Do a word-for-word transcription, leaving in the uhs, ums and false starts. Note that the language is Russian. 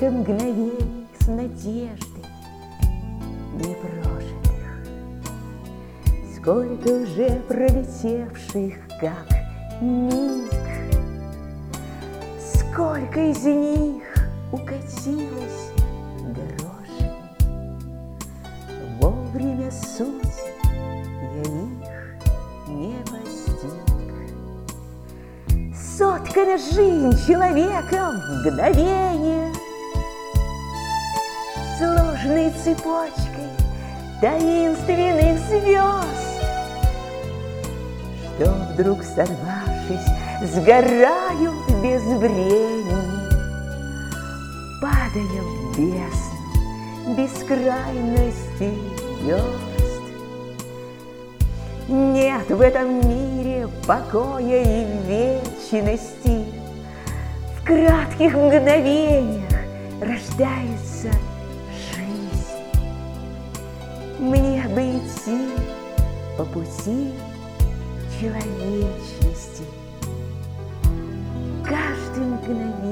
Сколько мгновений с надеждой непрожитых, сколько уже пролетевших, как миг, сколько из них укатилось дороже. Вовремя суть я их не постиг. Соткана жизнь человеком мгновение, сложной цепочкой таинственных звезд, что вдруг, сорвавшись, сгорают без времени, падая в бездну бескрайности звезд. Нет в этом мире покоя и вечности, в кратких мгновениях рождается жизнь. Мне бы идти по пути человечности, каждым мгновением